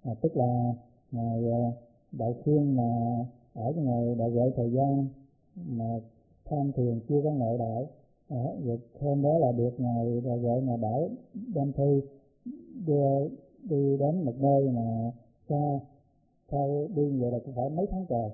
Tức là ngài Đại Khuyên mà ở cái ngày Đại Huệ thời gian mà tham thiền chưa có ngộ đạo, rồi hôm đó là được ngài Đại Huệ ngài bảo đem Thư đưa đi đến một nơi mà xa, theo đi như vậy là cũng phải mấy tháng trời.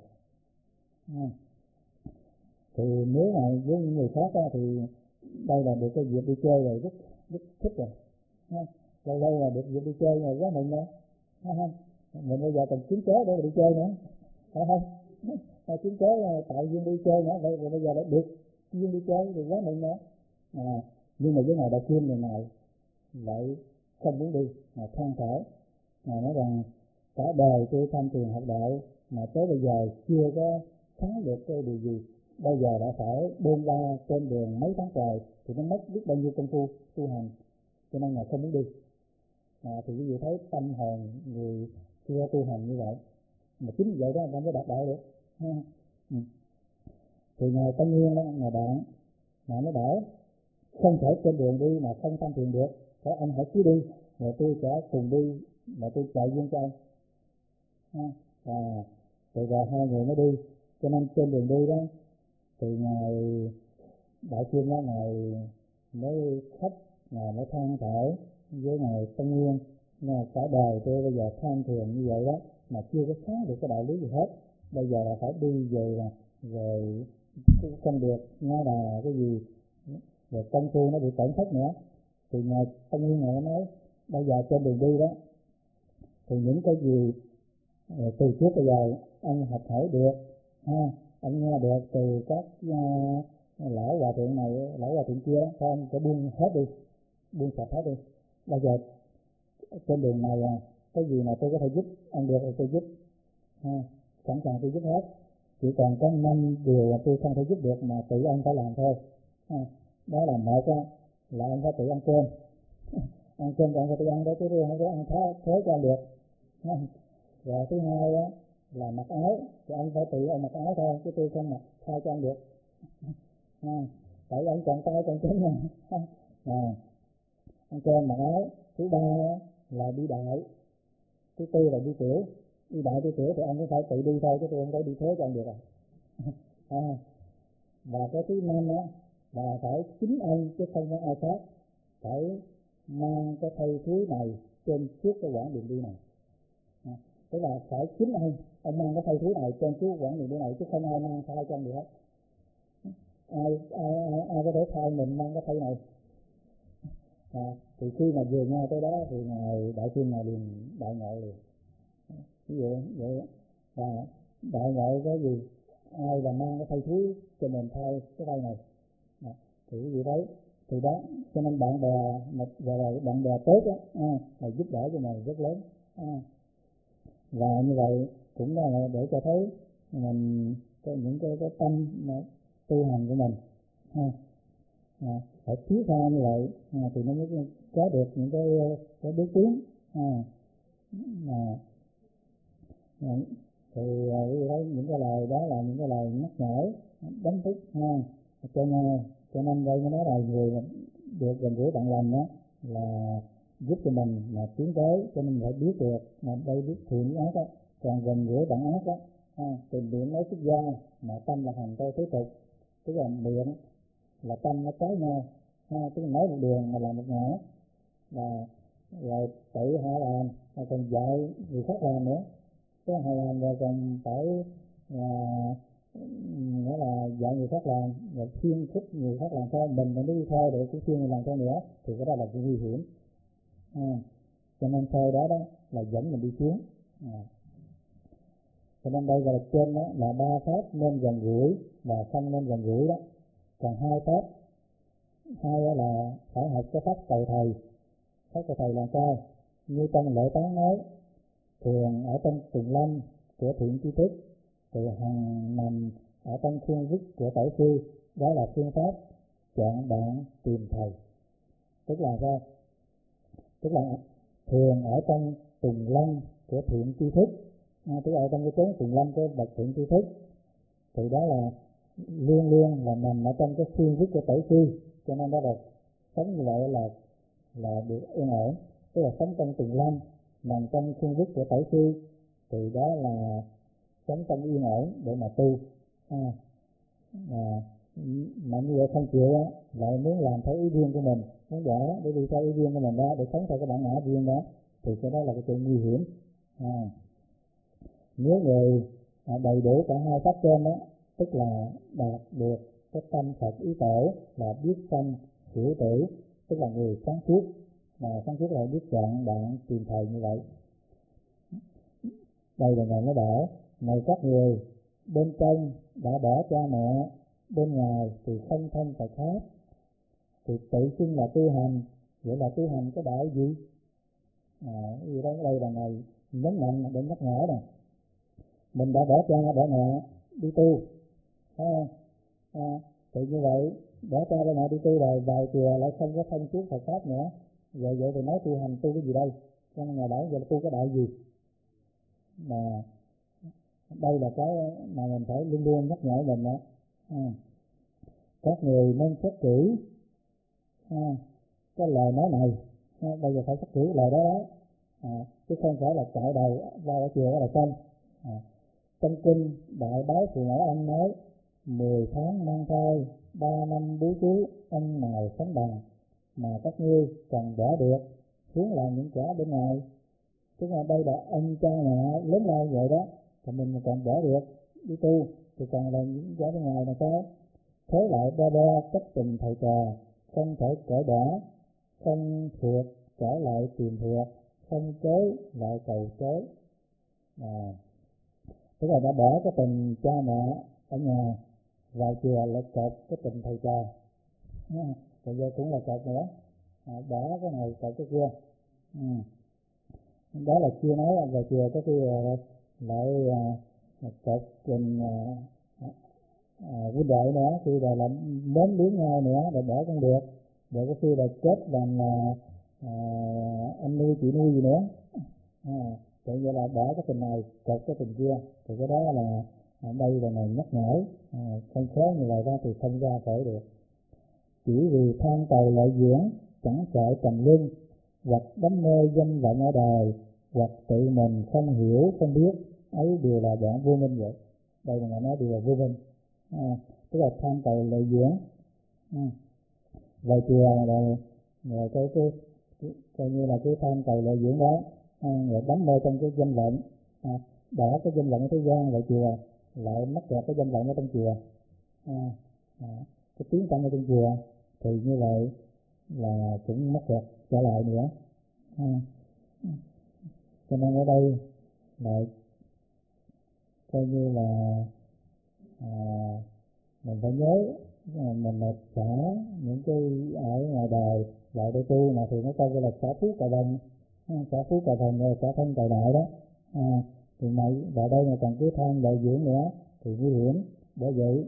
Thì nếu mà với những người khác thì đây là được cái dịp đi chơi rồi, rất thích rồi. Lâu lâu là được dịp đi chơi rồi quá mừng đó. Mình bây giờ còn kiếm cớ để đi chơi nữa, phải không? Kiếm cớ tạo duyên đi chơi nữa, vậy rồi bây giờ đã được duyên đi chơi thì quá mừng nữa. Nhưng mà với ngài Đại Khuyên này lại không muốn đi, mà than thở, nói rằng cả đời tôi tham thiền học đạo mà tới bây giờ chưa có thắng được cái điều gì, bây giờ đã phải bôn ba trên đường mấy tháng trời thì nó mất biết bao nhiêu công phu tu hành, cho nên là không muốn đi. Thì quý vị thấy tâm hồn người xưa tu hành như vậy, mà chính vậy đó không có đạt đạo được. Thì ngài Tân Nguyên đó, ngài bạn mà nó bảo không thể trên đường đi mà không tham thiền được, phải anh hãy cứ đi rồi tôi sẽ cùng đi, mà tôi trợ duyên cho anh. Rồi hai người mới đi, cho nên trên đường đi đó thì ngài Đại Khuyên đó, ngài mới khóc, ngài mới than thở với ngài Tân Nguyên, cả đời tôi bây giờ tham thiền như vậy đó mà chưa có sáng được cái đạo lý gì hết, bây giờ là phải đi về rồi không được nghe là cái gì, rồi công phu nó bị tổn thất nữa. Thì ngài Tân Nguyên ngài nói bây giờ trên đường đi đó thì những cái gì từ trước bây giờ anh học hỏi được, anh nghe được từ các lão hòa thượng này, lão hòa thượng kia, thôi anh sẽ buông hết đi, buông sạch hết đi. Bây giờ trên đường này cái gì mà tôi có thể giúp anh được thì tôi giúp, sẵn sàng tôi giúp hết. Chỉ còn có 5 điều là tôi không thể giúp được mà tự anh phải làm thôi. Đó là một là anh phải tự ăn cơm. Ăn cơm thì anh phải tự ăn đó, chứ không có ăn thế cho anh được. Rồi thứ hai là mặc áo thì anh phải tự anh mặc áo thôi, chứ tôi không mặc thay cho anh được. Tại anh còn tay còn chân mà. Ăn cơm mặc áo. Thứ ba là đi đại. Thứ tư là đi tiểu. Đi đại đi tiểu thì anh cũng phải tự đi thôi, chứ tôi không phải đi thế cho anh được rồi. Và cái thứ năm là phải chính anh chứ không có ai khác phải mang cái thay thứ này trên suốt cái quãng đường đi này. Tức là phải chính anh mang cái thay thứ này trên suốt quãng đường đi này, chứ không ai mang thay cho anh được hết. Ai có thể thay mình mang cái thay này. Thì khi mà vừa nghe tới đó thì ngài Đại Khuyên ngài liền đại ngộ liền. Ví dụ vậy. Và đại ngộ cái gì? Ai là mang cái thay thứ cho mình thay cái thay này. Thì quý vị thấy, thì đó cho nên bạn bè gọi là bạn bè tốt là giúp đỡ cho mình rất lớn. Và như vậy cũng là để cho thấy mình những cái tâm tu hành của mình phải thiết tha như vậy thì nó mới có được những cái bước tiến. Thì thấy những cái lời đó là những cái lời nhắc nhở đánh thức cho nhau, cho nên đây nó nói là người được gần gũi bạn lành đó là giúp cho mình mà tiến tới, cho nên phải biết được mà đây biết thiện ác đó, còn gần gũi bạn ác đó thì miệng nói xuất gia mà tâm là hành tôi thế tục, tức là miệng là tâm nó trái nhau, tức là nói một đường mà làm một ngã, và rồi tự họ làm rồi còn dạy người khác làm nữa, cái họ làm rồi còn phải nghĩa là dạy người khác làm rồi khuyến khích người khác làm theo, mình đi theo để cũng khuyên người làm theo nữa thì cái đó là nguy hiểm. Cho nên theo đó là dẫn mình đi xuống. Cho nên đây là trên đó là 3 pháp nên gần gũi và không nên gần gũi đó. Còn 2 pháp, là phải học cái pháp cầu thầy. Pháp cầu thầy là sao? Như trong Lễ Tán nói, thường ở trong tùng lâm của thiện tri thức, thì hằng nằm ở trong khuôn vức của tổ sư, đó là phương pháp chọn bạn tìm thầy. Tức là sao? Tức là thường ở trong tùng lâm của thiện tri thức, tức là ở trong cái chốn tùng lâm của bậc thiện tri thức, thì đó là luôn luôn là nằm ở trong cái khuôn vức của tổ sư, cho nên đó là sống như vậy là được yên ổn, tức là sống trong tùng lâm. nằm trong khuôn vức của tổ sư, thì đó là sống trong yên ổn để mà tu. Mà như vậy không chịu á, lại muốn làm theo ý riêng của mình, muốn bỏ để đi theo ý riêng của mình đó, để sống theo cái bản ngã riêng đó, thì cái đó là cái chuyện nguy hiểm. Nếu người đầy đủ cả hai pháp trên đó, tức là đạt được cái tâm Phật ý tổ, là biết sanh hiểu tử, tức là người sáng suốt, mà sáng suốt là biết chọn bạn tìm thầy như vậy. Đây là Ngài mới bảo: này các người, bên trong đã bỏ cha mẹ, bên ngoài thì không thân Phật pháp, thì tự xưng là tu hành. Vậy là tu hành cái đạo gì? Vì đó đây là Ngài nhấn mạnh để nhắc nhở nè. Mình đã bỏ cha bỏ mẹ đi tu, phải không? Thì như vậy bỏ cha bỏ mẹ đi tu rồi vào chùa lại không có thân trước Phật pháp nữa, vậy thì nói tu hành tu cái gì đây? Cho nên Ngài bảo vậy là tu cái đạo gì? Mà đây là cái mà mình phải luôn luôn nhắc nhở mình đó. Các người nên xét kỹ cái lời nói này. Bây giờ phải xét kỹ lời đó chứ không phải là chạy đầu vào chùa đó là xong. Trong kinh Đại Bái Phụ Mẫu Ông nói: 10 tháng mang thai, 3 năm bú chú, ông nào sống bằng, mà các ngươi cần bỏ được, hướng làm những kẻ bên ngoài. Tức là đây là ông cha mẹ lớn lên vậy đó, thì mình còn bỏ được đi tu, thì còn là những kẻ bên ngoài là sao? Thế lại đo đo cách tình thầy trò, không thể cởi bỏ, không thuộc trở lại tìm thuộc, không chối lại cầu chối. Tức là đã bỏ cái tình cha mẹ ở nhà, vào chùa lại cột cái tình thầy trò, bây giờ cũng là cột nữa, bỏ cái này cột cái kia. Đó là chưa nói là vào chùa có khi lại cột tình huynh đệ nữa, khi rồi là mến luyến nhau nữa, rồi bỏ không được, rồi có khi là kết làm là anh nuôi chị nuôi gì nữa. Tự nhiên là bỏ cái tình này cột cái tình kia, thì cái đó là đây là Ngài nhắc nhở. Không khéo như vậy đó thì không ra khỏi được. Chỉ vì tham cầu lợi dưỡng, chẳng sợ trầm luân, hoặc đắm mê danh vọng ở đời, hoặc tự mình không hiểu không biết, ấy đều là bọn vô minh vậy. Đây là Ngài nói đều là vô minh. Tức là tham cầu lợi dưỡng, vào chùa rồi cái coi như là cái tham cầu lợi dưỡng đó, rồi đắm mê trong cái danh vọng, bỏ cái danh vọng ở thế gian vào chùa, lại mắc kẹt cái danh vọng ở trong chùa, cái tiếng tăm ở trong chùa, thì như vậy là cũng mắc kẹt trở lại nữa. Cho nên ở đây là coi như là mình phải nhớ, mình là xả những cái ở ngoài đời lại để tu, mà thì nó coi như là xả phú cà vần, xả phú cà vần rồi xả thân cà đại đó. Thì mày vào đây mà còn cứ tham lợi dưỡng nữa thì nguy hiểm. Bởi vậy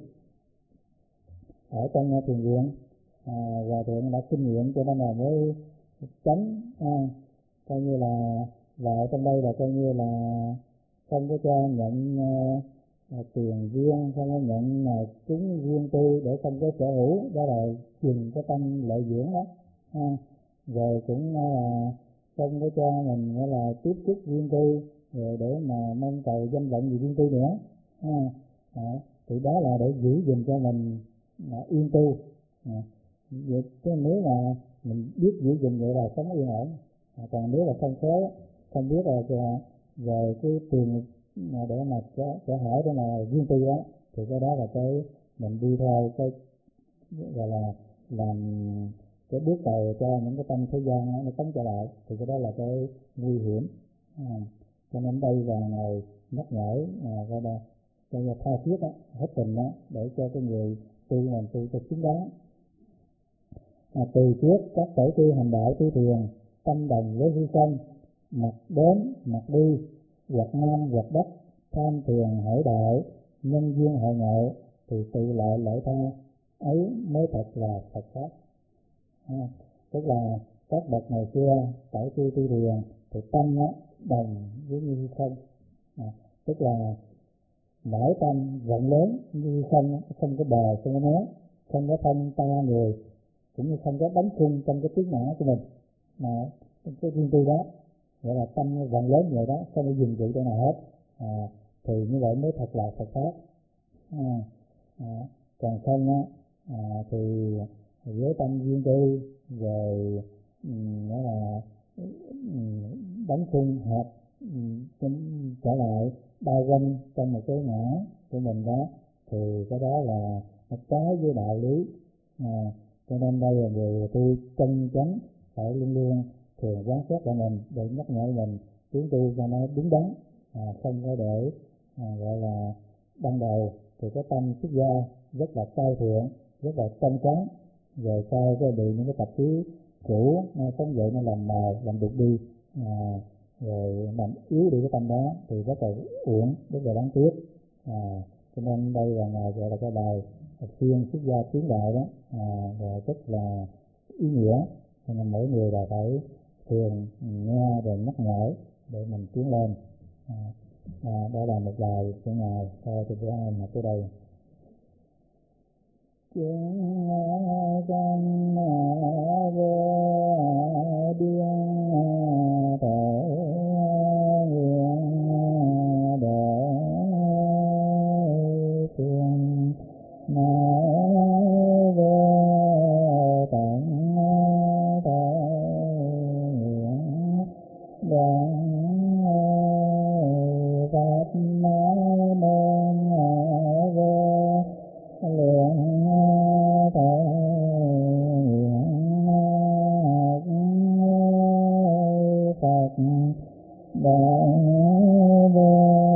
ở trong thiền viện, hòa thượng đã kinh nghiệm, cho nên là mới tránh, coi như là vào trong đây là coi như là không có cho nhận tiền riêng, không có nhận cúng riêng tư để không có sở hữu, đó là dừng cái tâm lợi dưỡng đó. Rồi cũng không có cho mình là tiếp xúc riêng tư, rồi để mà mong cầu danh vọng gì riêng tư nữa. Thì đó là để giữ gìn cho mình yên tu. Vậy chứ nếu mà mình biết giữ gìn vậy là sống yên ổn. Còn nếu là không khéo, không biết rồi cái tiền để mà sẽ hỏi để mà riêng tư đó, thì cái đó là cái mình đi theo cái gọi là làm cái bước đầu cho những cái tâm thế gian nó tống trở lại, thì cái đó là cái nguy hiểm. Cho nên đây là Ngài nhắc nhở, gọi là cái tha thiết đó, hết tình đó, để cho cái người tu mình tu cho xứng đáng. Từ trước các tổ sư hành đạo tu thiền, tâm đồng với hư không, mặt đến mặt đi, hoặc nam hoặc đất, tham thiền hỏi đạo, nhân duyên hội ngộ, thì tự lợi lợi tha, ấy mới thật là Phật pháp. Tức là các bậc ngày xưa tổ sư tu thiền thì tâm đồng với như không, tức là nội tâm rộng lớn như không, không có bờ, không có mé, không có thân ta người, cũng như không có bánh khung trong cái tiếng ngã của mình, mà cái riêng tư đó. gọi là tâm nó rộng lớn vậy đó, không có dừng trụ chỗ nào hết. Thì như vậy mới thật là Phật pháp. Còn không á, thì với tâm duyên tư rồi nghĩa là đóng khung hợp trở lại bao quanh trong một cái ngã của mình đó, thì cái đó là nó trái với đạo lý. Cho nên đây là người tu chân chánh phải luôn luôn thường quán xét lại mình để nhắc nhở mình tiến tu cho nó đúng đắn, không có để gọi là ban đầu thì cái tâm xuất gia rất là cao thượng, rất là trong trắng, rồi sau cái bị những cái tập khí cũ nó sống dậy, nó làm mờ làm đục đi, rồi làm yếu đi cái tâm đó thì rất là uổng, rất là đáng tiếc. Cho nên đây là ngài gọi là cái bài khuyên xuất gia tiến đạo đó, và rất là ý nghĩa. Cho nên mỗi người là phải thường nghe rồi nhắc nhở để mình tiến lên. Đó là một bài của ngài. Thôi thì bữa nay là tới đây. Chúng sanh vô biên thể nguyện để thiên nói vô tận thể nguyện đoạn pháp môn vô lượng thể nguyện Phật đại vô